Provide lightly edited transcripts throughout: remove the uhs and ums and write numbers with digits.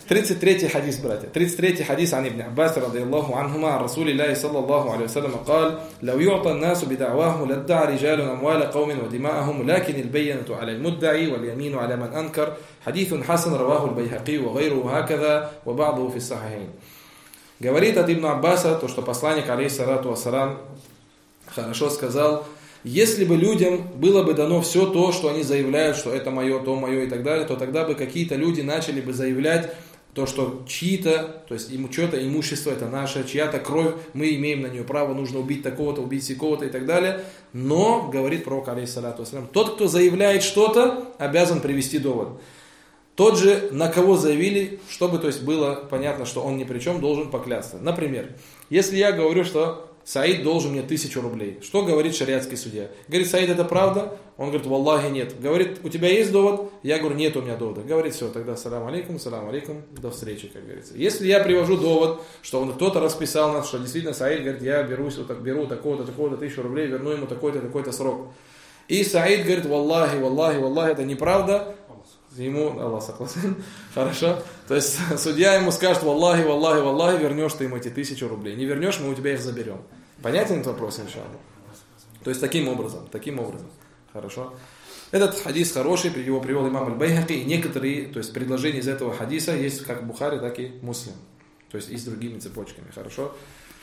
33 хадис, братья. 33 хадис عن ابن عباس رضي الله عنهما عن رسول الله صلى الله عليه وسلم قال لو يعطى الناس بدعواه لادعى رجال أموال قوم ودماءهم لكن البينة على المدعي واليمين على من أنكر حديث حسن رواه البيهقي وغيره هكذا وبعضه في الصحيحين. Говорит от Ибн Аббаса, то, что посланник, алейхиссалату вассалам, хорошо сказал, если бы людям было бы дано все то, что они заявляют, что это мое, то мое и так далее, то тогда бы какие-то люди начали бы заявлять то, что чьи-то, то есть чье-то имущество это наше, чья-то кровь, мы имеем на нее право, нужно убить такого-то, убить сякого-то и так далее. Но, говорит пророк, алейхиссалату вассалам, тот, кто заявляет что-то, обязан привести довод. Тот же, на кого заявили, чтобы то есть было понятно, что он ни при чем, должен поклясться. Например, если я говорю, что Саид должен мне 1000 рублей. Что говорит шариатский судья? Говорит, Саид, это правда? Он говорит, валлахи, нет. Говорит, у тебя есть довод? Я говорю, нет у меня довода. Говорит, все, тогда салам алейкум, до встречи, как говорится. Если я привожу довод, что кто-то расписал нас, что действительно Саид говорит, я беру такого-то, 1000 рублей, верну ему такой-то срок. И Саид говорит, валлахи, это неправда. Ему, Аллах согласен, хорошо. То есть судья ему скажет, валлахи, вернешь ты ему эти 1000 рублей. Не вернешь, мы у тебя их заберем. Понятен этот вопрос, иншаллах? То есть таким образом. Хорошо. Этот хадис хороший, его привел имам аль-Байхаки, и некоторые, то есть предложения из этого хадиса есть как в Бухари, так и Муслим. То есть и с другими цепочками, хорошо.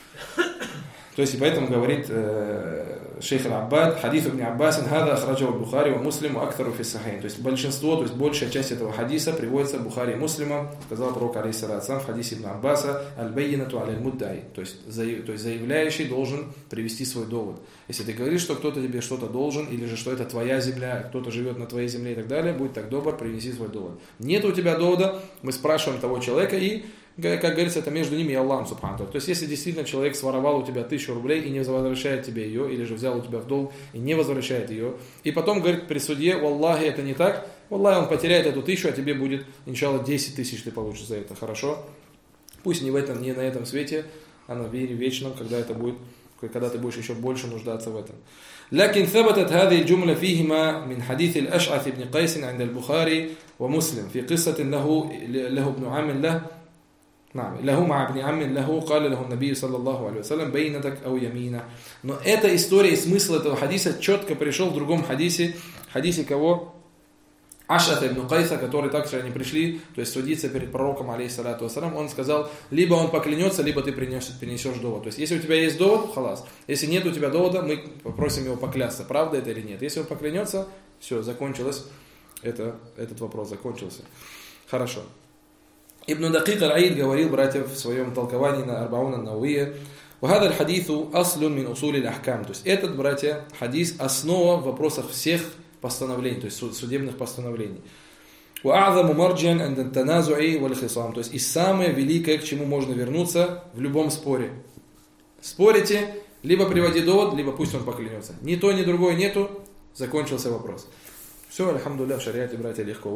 То есть и поэтому говорит шейх аль-Аббад, хадис ибн Аббас, хада ахраджа аль-Бухари ва Муслиму актару фи сахихин. То есть большинство, то есть большая часть этого хадиса приводится в Бухари и Муслима, сказал пророк алейхиссалату в хадисе ибн Аббаса, аль-баййинату аль-муддаи. То есть заявляющий должен привести свой довод. Если ты говоришь, что кто-то тебе что-то должен, или же что это твоя земля, кто-то живет на твоей земле и так далее, будь так добр, принеси свой довод. Нет у тебя довода, мы спрашиваем того человека и, как говорится, это между ними и Аллахом субхану. То есть, если действительно человек своровал у тебя 1000 рублей и не возвращает тебе ее, или же взял у тебя в долг и не возвращает ее, и потом говорит при суде, валлахи, это не так, валлахи, он потеряет эту 1000, а тебе будет, иншаллах, 10 000 ты получишь за это, хорошо? Пусть не на этом свете, а на мире вечном, когда ты будешь еще больше нуждаться в этом. لكن ثبتت هذه الجملة فيهما من حديث الأشعث بن قيس عند البخاري ومسلم في قصة له ابن عم له له مع ابن عم له قال له النبي صلى الله عليه وسلم بينتك أو يمينة. Но эта история и смысл этого хадиса четко пришел в другом хадисе кого? Ашат ибн Кайса, который также они пришли, то есть судиться перед пророком, алейхиссалату вассалам, он сказал, либо он поклянется, либо ты принесешь довод. То есть, если у тебя есть довод, халас. Если нет у тебя довода, мы попросим его поклясться, правда это или нет. Если он поклянется, все, закончилось, этот вопрос закончился. Хорошо. Ибн Дакик аль-Аид говорил, братья, в своем толковании на Арбауна ан-Нававия, وهذا الحديث أصل من أصول الأحكام. То есть, этот, братья, хадис основа в вопросах всех постановлений, то есть судебных постановлений. وأعظم مرجع عند التنازع والخصام. То есть и самое великое, к чему можно вернуться в любом споре. Спорите, либо приводи довод, либо пусть он поклянется. Ни то, ни другое нету, закончился вопрос. Все, альхамдулилля, в шариате, братья, легко.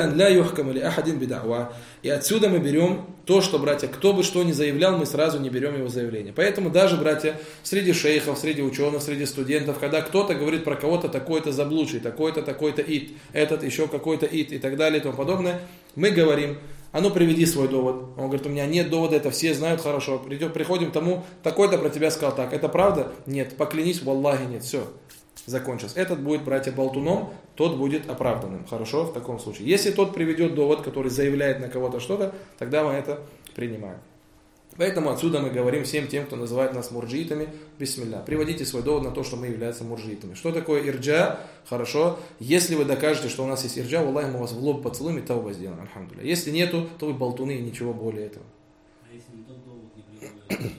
И отсюда мы берем то, что, братья, кто бы что ни заявлял, мы сразу не берем его заявление. Поэтому даже, братья, среди шейхов, среди ученых, среди студентов, когда кто-то говорит про кого-то такой-то заблудший, такой-то ит, этот еще какой-то ит и так далее и тому подобное, мы говорим, а ну приведи свой довод. Он говорит, у меня нет довода, это все знают хорошо. Приходим к тому, такой-то про тебя сказал так. Это правда? Нет. Поклянись, валлахи, нет. Все. Закончилось. Этот будет, братья, болтуном, тот будет оправданным. Хорошо, в таком случае. Если тот приведет довод, который заявляет на кого-то что-то, тогда мы это принимаем. Поэтому отсюда мы говорим всем тем, кто называет нас мурджиитами, бисмилля. Приводите свой довод на то, что мы являемся мурджиитами. Что такое ирджа? Хорошо. Если вы докажете, что у нас есть ирджа, валлахи, мы вас в лоб поцелуем и тауба сделаем, альхамдулилля. Если нету, то вы болтуны и ничего более этого. А если не тот довод не приводит?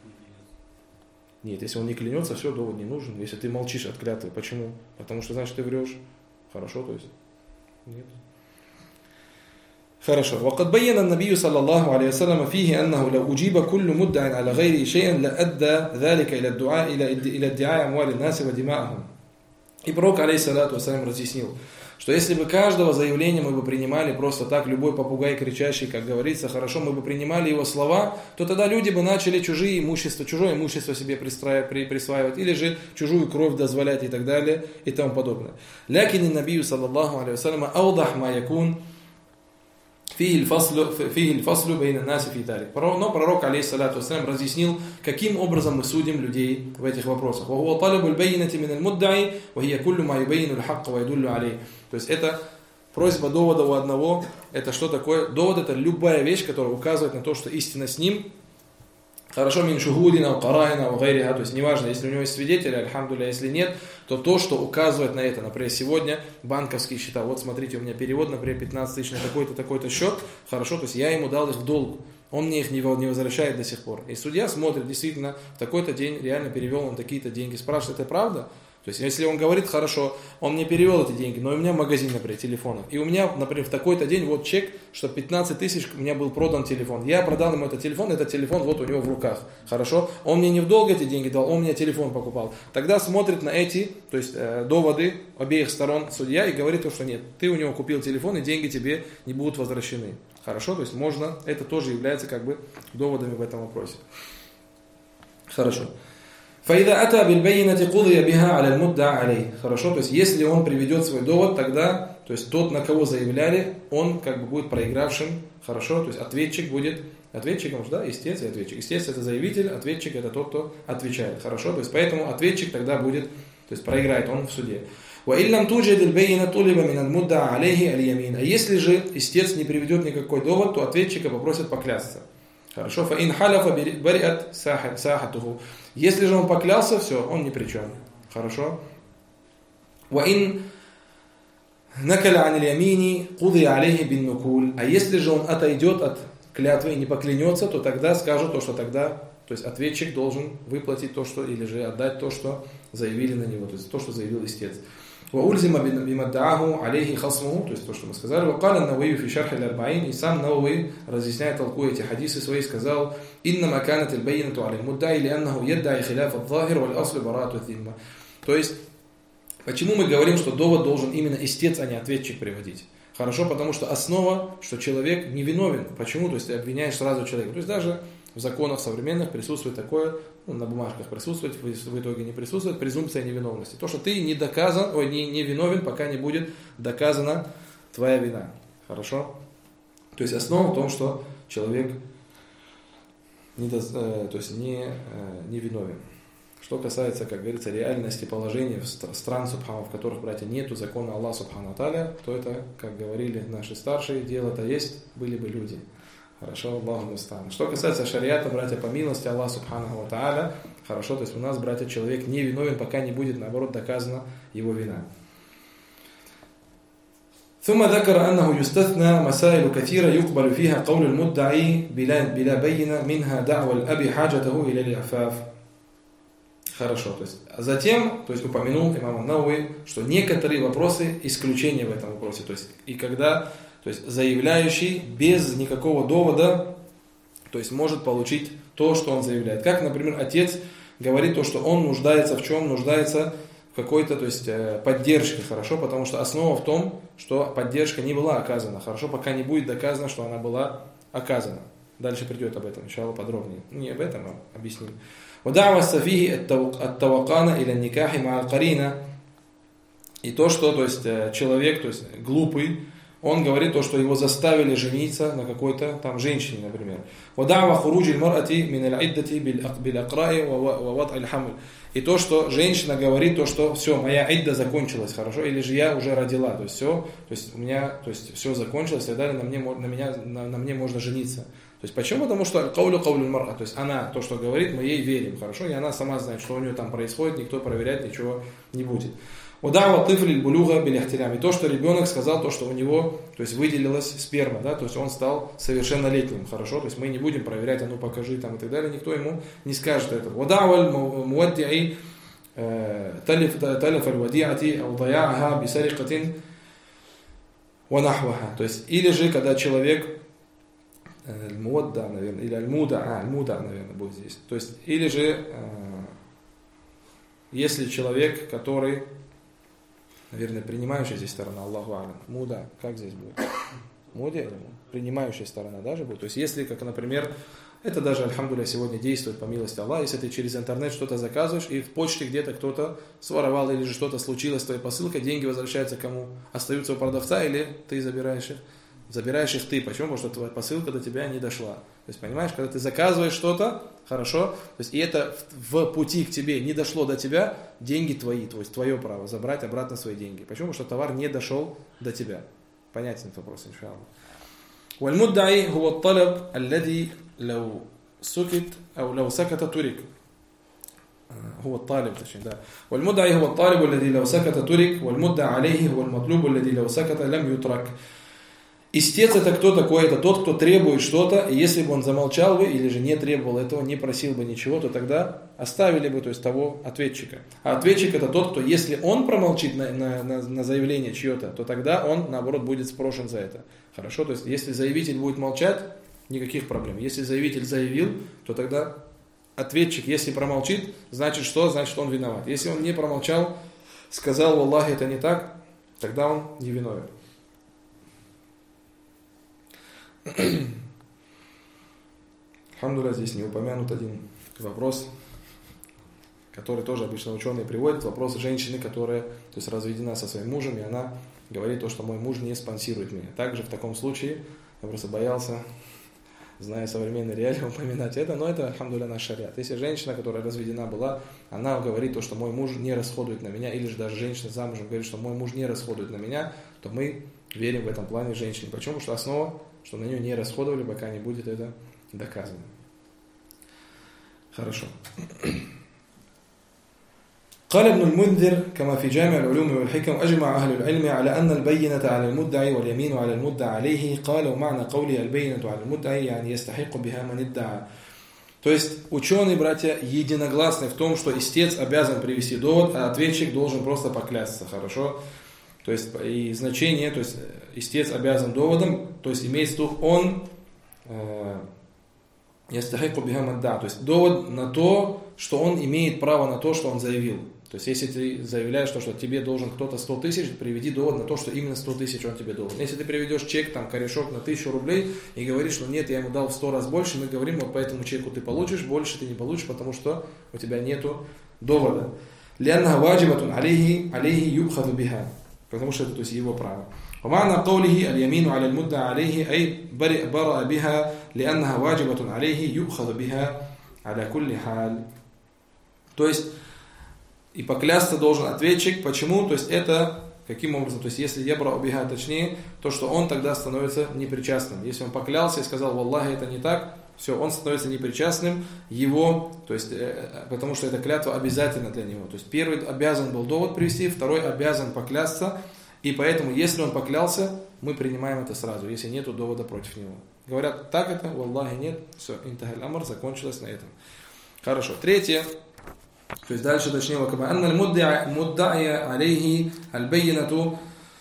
Нет, если он не клянется, все, довод не нужен. Если ты молчишь от клятвы, почему? Потому что, значит, ты врешь. Хорошо, то есть? Нет. Хорошо. وقد بين النبي صلى الله عليه وسلم فيه أنه لو أجيب كل مدع على غيره شيئا لأدى ذلك إلى ادعاء أموال الناس ودماءهم. И пророк, алейхиссалату вассалям, разъяснил, что если бы каждого заявления мы бы принимали просто так, любой попугай кричащий, как говорится, хорошо, мы бы принимали его слова, то тогда люди бы начали чужое имущество себе присваивать, или же чужую кровь дозволять и так далее, и тому подобное. Лякин набию, саллаллаху алейхи вассалям, аудах ма якун фихи аль-фаслу бейна наси фи талик. Но пророк, алейхиссалату вассалям, разъяснил, каким образом мы судим людей в этих вопросах. «Ва хуа талабу аль-баййинати мин аль-муддаи, ва хия куллу ма юбаййину аль-хакка ва ядуллу алейх». То есть это просьба довода у одного. Это что такое? Довод — это любая вещь, которая указывает на то, что истина с ним. Хорошо, мин шухудина, караина, гайриха, то есть неважно, если у него есть свидетели, альхамдулилля, если нет, то то, что указывает на это, например, сегодня банковские счета, вот смотрите, у меня перевод, например, 15 тысяч на такой-то, такой-то счет, хорошо, то есть я ему дал их в долг, он мне их не возвращает до сих пор. И судья смотрит, действительно, в такой-то день реально перевел он такие-то деньги, спрашивает, это правда? То есть, если он говорит, хорошо, он мне перевел эти деньги, но у меня магазин, например, телефонов. И у меня, например, в такой-то день вот чек, что 15 тысяч у меня был продан телефон. Я продал ему этот телефон вот у него в руках. Хорошо? Он мне не в долг эти деньги дал, он мне телефон покупал. Тогда смотрит на эти, то есть доводы обеих сторон судья и говорит, что нет, ты у него купил телефон и деньги тебе не будут возвращены. Хорошо? То есть можно, это тоже является как бы доводами в этом вопросе. Хорошо. فَإِذَا أَتَى بِالْبَيِّنَةِ قُضِيَ بِهَا عَلَى الْمُدَّعِ عَلَيْهِ. Хорошо, то есть если он приведет свой довод, тогда, то есть тот, на кого заявляли, он как бы будет проигравшим. Хорошо, то есть ответчик будет, ответчиком, да, истец и ответчик. Истец — это заявитель, ответчик — это тот, кто отвечает. Хорошо, то есть поэтому ответчик тогда будет, то есть проиграет он в суде. وَإِنْ لَمْ تُوجِدِ الْبَيِّنَةُ طُلِبَ مِنَ الْمُدَّعِ عَلَيْهِ الْيَمِينَ. А если же истец не приведет никакой довод, то ответчика попросят поклясться. Хорошо, فَإِنْ حَلَفَ بَرِئَتْ سَاحَتُهُ. Если же он поклялся, все, он ни при чем. Хорошо? وَإِنْ نَكَلَ عَنِ الْيَمِينِ قُضِيَ عَلَيْهِ بِالنُّكُولِ. А если же он отойдет от клятвы и не поклянется, то тогда скажут то, что тогда, то есть ответчик должен выплатить то, что, или же отдать то, что заявили на него, то есть то, что заявил истец. وَأُلْزِمَ بِمَدَّعَهُ عَلَيْهِ خَصْمُهُ. То есть то, что мы сказали. وَقَالَ النَّوَوِيُّ فِي شَرْحِ الْأَرْبَعِينِ. И сам Навави, разъясняя, толкуя эти хадисы свои, сказал: «Иннама канат аль-баййинату аля аль-муддаи лианнаху яддаи хиляф аль-захир валь-аслу бараату ад-димма». То есть, почему мы говорим, что довод должен именно истец, а не ответчик приводить? Хорошо, потому что основа, что человек невиновен. Почему? То есть ты обвиняешь сразу человека. То есть даже в законах современных присутствует такое, на бумажках присутствует, в итоге не присутствует, презумпция невиновности. То, что ты не доказан, не виновен, пока не будет доказана твоя вина. Хорошо? То есть основа в том, что человек не виновен. Что касается, как говорится, реальности положения стран, субхану, в которых, братья, нету закона Аллаха субхану та'аля, то это, как говорили наши старшие, дело-то есть, были бы люди. Хорошо, Аллаху муста'ан. Что касается шариата, братья, по милости Аллаха субханаху та'аля, хорошо, то есть у нас, братья, человек не виновен, пока не будет, наоборот, доказана его вина. ثم ذكر أنه يستثنى مسائل كثيرة يقبل فيها قول المدعي بلا بينة منها دعوى الأب حاجته إلى الإعفاف. Хорошо, то есть, а затем, то есть упомянул имам Навави, что некоторые вопросы исключения в этом вопросе, то есть и когда, то есть заявляющий без никакого довода, то есть может получить то, что он заявляет. Как, например, отец говорит то, что он нуждается в чем? Нуждается в какой-то, то есть поддержке, хорошо, потому что основа в том, что поддержка не была оказана, хорошо, пока не будет доказано, что она была оказана. Дальше придет об этом, иншаллах, подробнее. Не об этом, а объясним. وَدَعْوَ السَّفِيهِ التَّوَقَّانَ إِلَى النِّكَاحِ مَعَ الْقَرِينَ. И то, что, то есть человек, то есть глупый, он говорит то, что его заставили жениться на какой-то там женщине, например. وَدَعْوَ خُرُوجِ الْمَرْأَةِ مِنَ الْعِدَّةِ بِالْأَقْرَاءِ وَوَضْعِ الْحَمْلِ. И то, что женщина говорит то, что все, моя идда закончилась, хорошо, или же я уже родила, то есть все, то есть у меня, то есть все закончилось, и далее на мне можно жениться. То есть почему? Потому что каулю мар'а, то есть она то, что говорит, мы ей верим, хорошо, и она сама знает, что у нее там происходит, никто проверять ничего не будет. Удава тыфль булюга биляхтилям. И то, что ребенок сказал, то, что у него, то есть выделилась сперма, да, то есть он стал совершеннолетним, хорошо, то есть мы не будем проверять, а ну покажи там и так далее, никто ему не скажет этого. Удава муадди'и талиф аль-вади'ати алдая'аха бисарикатин ванахваха. То есть или же когда человек аль-муадда, наверное, или аль-муда, наверное, будет здесь. То есть или же если человек, который, наверное, принимающая здесь сторона, Аллаху алям. Муда, как здесь будет? Муда или муда? Принимающая сторона даже будет. То есть, если, как, например, это даже, альхамдулилля, сегодня действует по милости Аллаха, если ты через интернет что-то заказываешь, и в почте где-то кто-то своровал, или же что-то случилось с твоей посылкой, деньги возвращаются кому? Остаются у продавца, или ты забираешь их? забираешь их ты. Почему? Потому что твоя посылка до тебя не дошла. То есть, понимаешь, когда ты заказываешь что-то, хорошо, то есть, и это в пути к тебе не дошло до тебя, деньги твои, то есть твое право забрать обратно свои деньги. Почему? Потому что товар не дошел до тебя. Понятен этот вопрос, иншаллах. والمدعي هو الطلب الذي لو سكت أو لو سكت ترك هو الطالب да. والمدعي هو الطالب الذي لو سكت ترك والمدعى عليه هو المطلوب الذي لو سكت لم يترك. Истец это кто такой? Это тот, кто требует что-то, и если бы он замолчал бы, или же не требовал этого, не просил бы ничего, то тогда оставили бы, то есть того ответчика. А ответчик это тот, кто, если он промолчит на заявление чье-то, то тогда он, наоборот, будет спрошен за это. Хорошо? То есть, если заявитель будет молчать, никаких проблем. Если заявитель заявил, то тогда ответчик, если промолчит, значит что? Значит, он виноват. Если он не промолчал, сказал, валлахи, это не так, тогда он не виновен. Алхамдулилlah, здесь не упомянут один вопрос, который тоже обычно ученые приводят. Вопрос женщины, которая, то есть, разведена со своим мужем, и она говорит то, что мой муж не спонсирует меня. Также в таком случае, я просто боялся, зная современные реалии, упоминать это, но это, алхамдулилlah, наш шариат. Если женщина, которая разведена была, она говорит то, что мой муж не расходует на меня, или же даже женщина замужем говорит, что мой муж не расходует на меня, то мы верим в этом плане женщине. Почему? Потому что основа, что на нее не расходовали, пока не будет это доказано. Хорошо. قال ابن المنذر كما في جامع العلوم والحكم أجمع أهل العلم على أن البينة على المدعي واليمين على المدعى عليه قال ومعنى قولي البينة على المدعي يعني يستحق بها من ادعى. То есть ученые, братья, единогласны в том, что истец обязан привести довод, а ответчик должен просто поклясться. Хорошо? То есть и значение, то есть истец обязан доводом, то есть имеется в виду он ястахику биха ман адда, то есть довод на то, что он имеет право на то, что он заявил. То есть если ты заявляешь, что тебе должен кто-то 100 тысяч, приведи довод на то, что именно 100 тысяч он тебе должен. Если ты приведешь чек, там, корешок на 1000 рублей и говоришь, что нет, я ему дал в 100 раз больше, мы говорим, вот по этому чеку ты получишь, больше ты не получишь, потому что у тебя нету довода. لأنها واجبة عليه يؤخذ بها. Потому что это, то есть, его право. ومعنى قوله اليمين على المدعى عليه أي برأ بها لأنها واجبة عليه يؤخذ بها على كل حال. То есть и поклясться должен ответчик. Почему? То есть это каким образом? То есть если ябра убиха, точнее, то что он тогда становится непричастным. Если он поклялся и сказал, валлахи, это не так, все, он становится непричастным, его, то есть, потому что эта клятва обязательна для него. То есть первый обязан был довод привести, второй обязан поклясться, и поэтому, если он поклялся, мы принимаем это сразу, если нет довода против него. Говорят, так это, валлахи, нет, все, интахаль амр, закончилось на этом. Хорошо, третье. То есть дальше точнее, أن المدعي عليه البينة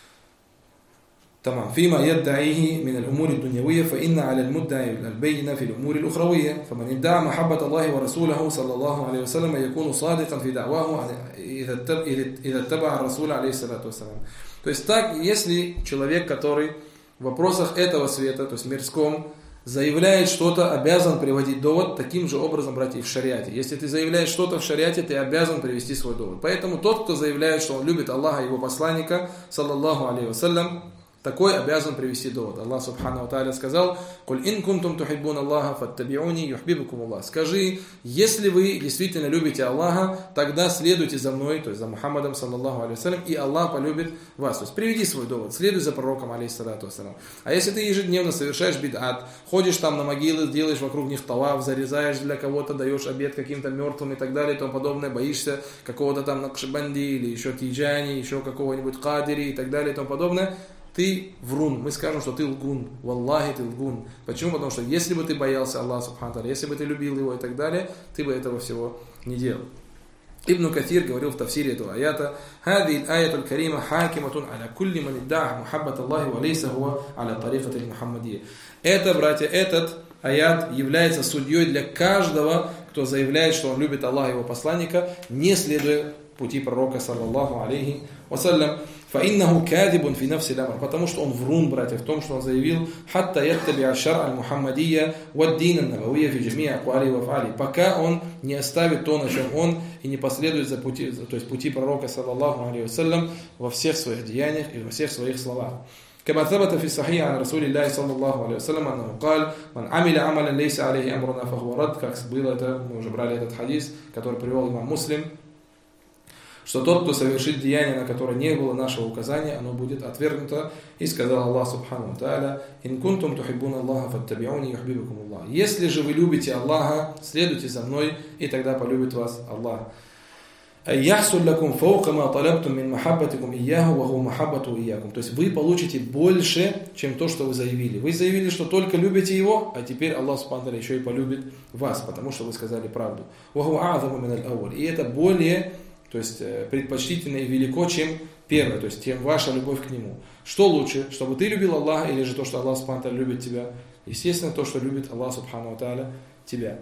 تمام فيما يدعيه من الأمور الدنيوية فإن على المدعي البينة في الأمور الأخروية فمن ادعى محبة الله ورسوله صلى الله عليه وسلم يكون صادقا في دعواه إذا اتبع الرسول عليه الصلاة والسلام. То есть так, если человек, который в вопросах этого света, то есть мирском, заявляет что-то, обязан приводить довод, таким же образом, братья, и в шариате. Если ты заявляешь что-то в шариате, ты обязан привести свой довод. Поэтому тот, кто заявляет, что он любит Аллаха и его посланника, саллаллаху алейхи вассалям, такой обязан привести довод. Аллах субхану ва тааля сказал: «Куль ин кунтум тухиббун Аллаха фаттабиуни юхбибукум Аллах». Скажи, если вы действительно любите Аллаха, тогда следуйте за мной, то есть за Мухаммадом, саллаллаху алейхи вассалям, и Аллах полюбит вас. То есть приведи свой довод, следуй за пророком, алейхиссалату вассалям. А если ты ежедневно совершаешь бид'ат, ходишь там на могилы, делаешь вокруг них таваф, зарезаешь для кого-то, даешь обед каким-то мертвым и так далее и тому подобное, боишься какого-то там Накшбанди или еще Тиджани, еще какого-нибудь Кадири и так далее и тому подобное, ты врун, мы скажем, что ты лгун, валлахи ты лгун. Почему? Потому что если бы ты боялся Аллаха субхану ва тааля, если бы ты любил его и так далее, ты бы этого всего не делал. Ибн Катир говорил в тафсире этого аята: «Хади аяту карима хакиматун аля кулли ман идда'a мухаббат Аллахи ва лейса хуа аля тарикати мухаммадия». Это, братья, этот аят является судьей для каждого, кто заявляет, что он любит Аллаха и его посланника, не следуя пути пророка, саллаллаху алейхи вассалям. فإنه كاذب في نفس الأمر, потому что он врун, братья, в том, что он заявил: حتى يتبع الشرع المحمدية والدين النبوي في جميع أقواله وأفعاله, пока он не оставит то, на чем он, и не последует за пути, то есть пути пророка, саллаллаху алейхи вассалям, во всех своих деяниях и во всех своих словах. كما ثبت في الصحيح عن رسول الله صلى الله عليه وسلم أنه قال: من عمل عملا ليس عليه أمرنا فهو رد. Как было это, мы уже брали этот хадис, который привел имам Муслим, что тот, кто совершит деяние, на которое не было нашего указания, оно будет отвергнуто. И сказал Аллах субхану ва тааля: «Ин кунтум тухиббуна Аллаха фаттабиуни юхбибукум Аллах». Если же вы любите Аллаха, следуйте за мной, и тогда полюбит вас Аллах. «Яхсуль лакум фаука ма талабтум мин махаббатикум ияху ва хуа махаббату иякум». То есть вы получите больше, чем то, что вы заявили. Вы заявили, что только любите его, а теперь Аллах субхану ва тааля еще и полюбит вас, потому что вы сказали правду. «Ва хуа а'заму мин аль-ауаль». И это более, то есть предпочтительно и велико, чем первое, то есть чем ваша любовь к нему. Что лучше, чтобы ты любил Аллаха, или же то, что Аллах субхану ва тааля любит тебя? Естественно, то, что любит Аллах субхану ва тааля тебя.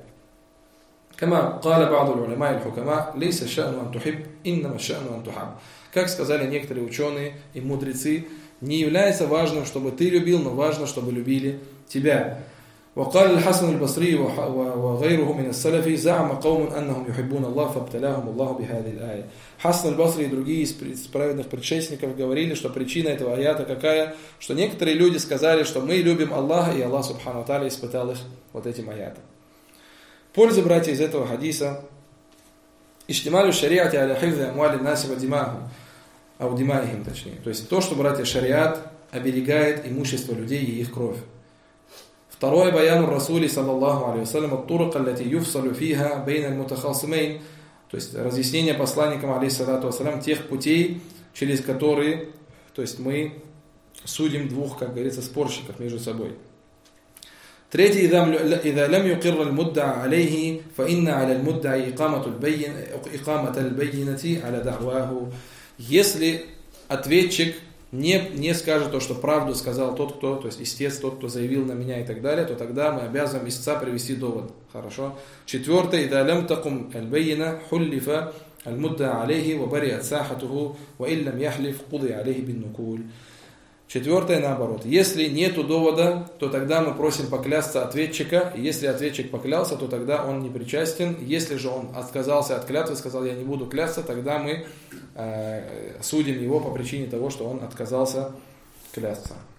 كما قال بعض العلماء الحكماء ليس الشأن أن تحب إنما الشأن أن تحب. Как сказали некоторые ученые и мудрецы, не является важным, чтобы ты любил, но важно, чтобы любили тебя. وقال الحسن البصري وغيره من السلف زعم قوم أنهم يحبون الله فابتلاهم الله بهذه الآية. Хасан аль-Басри и другие из праведных предшественников говорили, что причина этого аята какая? Что некоторые люди сказали, что мы любим Аллаха, и Аллах субхану ва тааля испытал их вот этим аятом. Польза, братья, из этого хадиса: иштималю шариати аля хифзи амвали наси ва димаахум, ау димаихим, точнее. То есть то, что, братья, шариат оберегает имущество людей и их кровь. Второе: баяну расули саллаллаху алейхи вассалям ат-турук аллати юфсалу фиха бейна аль-мутахасимейн. То есть разъяснение посланникам алейхиссалату вассалям тех путей, через которые, то есть мы судим двух, как говорится, спорщиков между собой. Третье: إذا لم يقر المدعى عليه فإن على المدعي إقامة البينة على دعواه. Если ответчик не скажет то, что правду сказал тот, кто, то есть истец, тот, кто заявил на меня и так далее, то тогда мы обязаны истца привести довод. Хорошо. Четвертое: إذا لم تقم البينة حلف المدعى عليه وبرئت ساحته وإن لم يحلف قضي عليه بالنكول. Четвертое, наоборот. Если нету довода, то тогда мы просим поклясться ответчика. И если ответчик поклялся, то тогда он не причастен. Если же он отказался от клятвы, сказал: я не буду клясться, тогда мы судим его по причине того, что он отказался клясться.